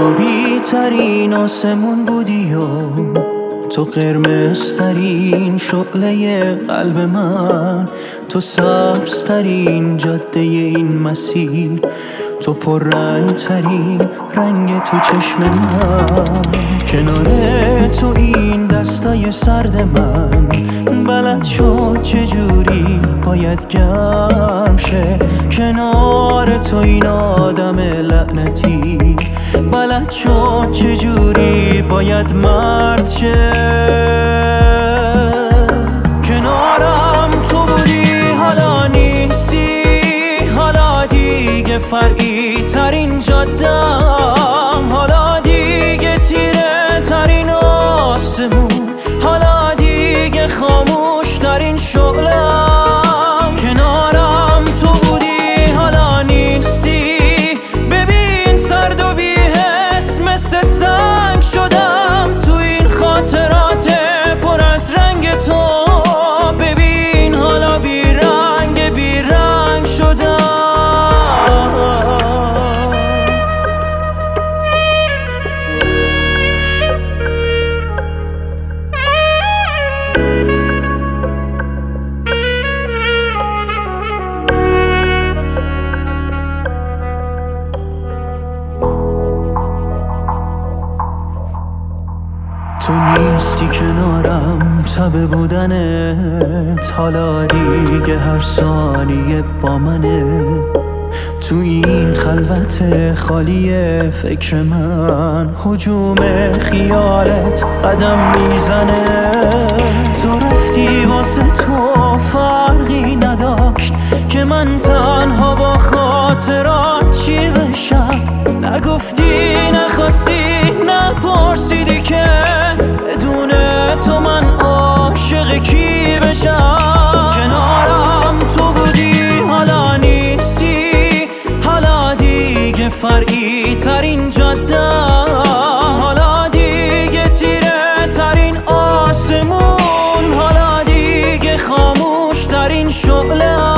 آبی ترین آسمون بودی و تو قرمز ترین شعله قلب من، تو سبز ترین جاده این مسیر، تو پررنگ ترین رنگ تو چشم من. کنار تو این دستای سرد من بلد شد چجوری باید گرم شه. کنار تو این آدم لعنتی بلد شد چجوری باید مرد شه. کنارم تو بودی حالا نیستی، حالا دیگه فرعی ترین جادم، حالا دیگه تیره ترین آسمون، حالا دیگه خاموش ترین شغلم. کنارم تو بودی حالا نیستی، ببین سرد و بی‌حس مثل سنگ شدم تو این خاطرات پر از رنگ تو. ببین حالا بیرنگ شدم. تو نیستی کنارم، تب بودنت حالا دیگه هر ثانیه با منه. تو این خلوت خالی فکر من هجوم خیالت قدم میزنه. تو رفتی واسه تو فرقی نداشت که من تنها با خاطرات چی بشم. نگفتی نخواستی نپرسیدی که بدون تو من عاشق کی بشم. کنارم تو بودی حالا نیستی، حالا دیگه فرعی ترین جادم، حالا دیگه تیره ترین آسمون، حالا دیگه خاموش ترین شعله.